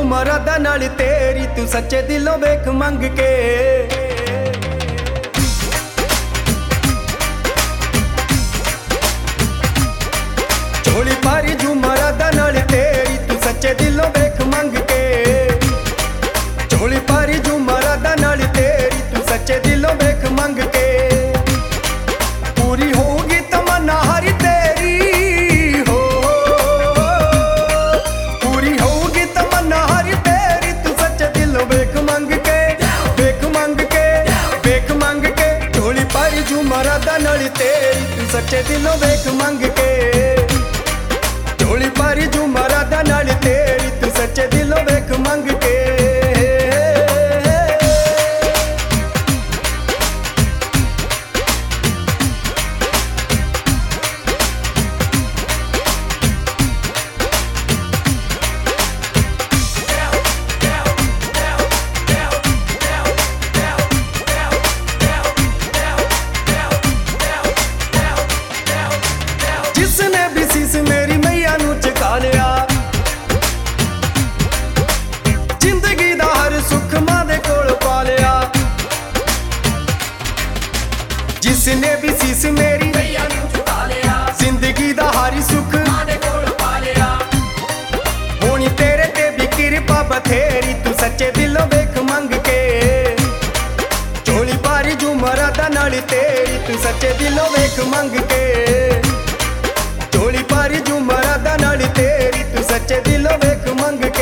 मरादा नाल तेरी तू सच्चे दिलों वेख मंग के। झोली पारी जू मरादा नाल तेरी तू सच्चे दिलों वेख मंग के। झोली पारी जू मरादा नाल तेरी तू सच्चे दिलों वेख मंग के। पूरी होगी तमन्ना हरी तेरी हो, पूरी होगी तमन्ना हरी तेरी तू सच्चे दिलों वेख मंग के, वेख मंग के, वेख मंग के। झोली पारी जू मरादा नाल तेरी तू सच्चे दिलों वेख मंग के। झोली पारी जू मरादा नाल तेरी तू सच्चे दिलों वेख मंग के। जिसने भी शीश मेरी मैया नू झुका लिया, जिंदगी दा हर सुख मां दे कोल पा लिया। जिसने भी शीश मेरी मैया नू झुका लिया, जिंदगी दा हर सुख मां दे कोल पा लिया। होनी तेरे ते भी कृपा बथेरी तू सच्चे दिलों वेख मंग के। झोली पारी जू मरादा नाल तेरी तू सच्चे दिलों वेख मंग के। झोली पारी जू मरादा नाल तेरी तू सच्चे दिलों वेख मंग के।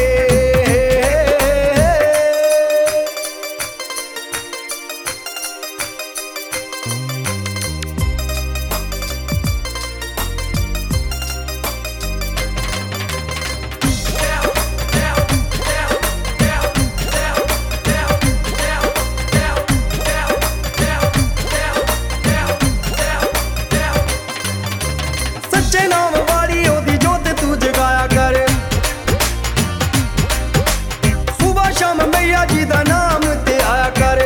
सच्चे नाम वाली ओदी जोत तू जगाया कर, सुबह शाम मैया जी दा नाम ते आया कर।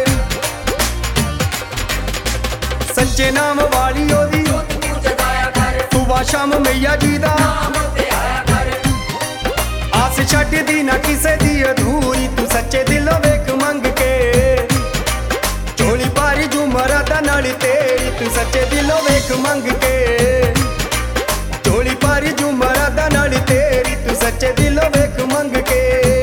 सच्चे नाम वाली ओदी जोत तू जगाया कर, सुबह शाम मैया जी दा नाम ते आया कर। आस छड्ड दी ना किसे दी अधूरी तू सच्चे दिलों वेख मंग के। झोली पारी जू मरादा नाल तेरी तू सच्चे दिलों वेख मंग के। झोली पारी जू मरादा नाल तेरी तू सच्चे दिलों वेख मंग के।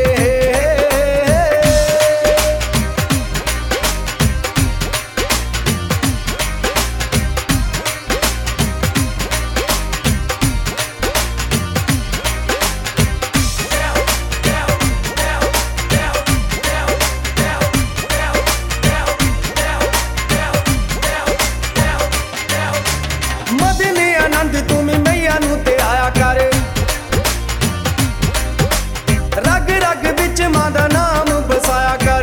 मदने आनंद तू मी मैया नू ते आया कर, रग रग बिच मां दा नाम बसाया कर।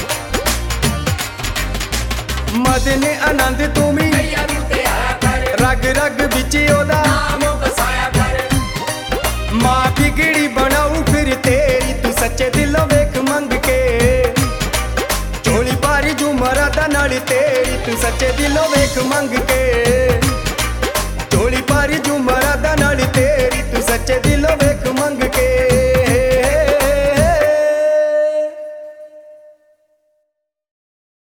मदने आनंद तू मी मैया नू ते आया कर, रग रग बिच ओदा नाम बसाया कर। मां बिगड़ी बनाऊ फिर तेरी तू सच्चे दिलों वेख मंग के। झोली पारी जू मरादा नाल तेरी तू सच्चे दिलों वेख मंग के।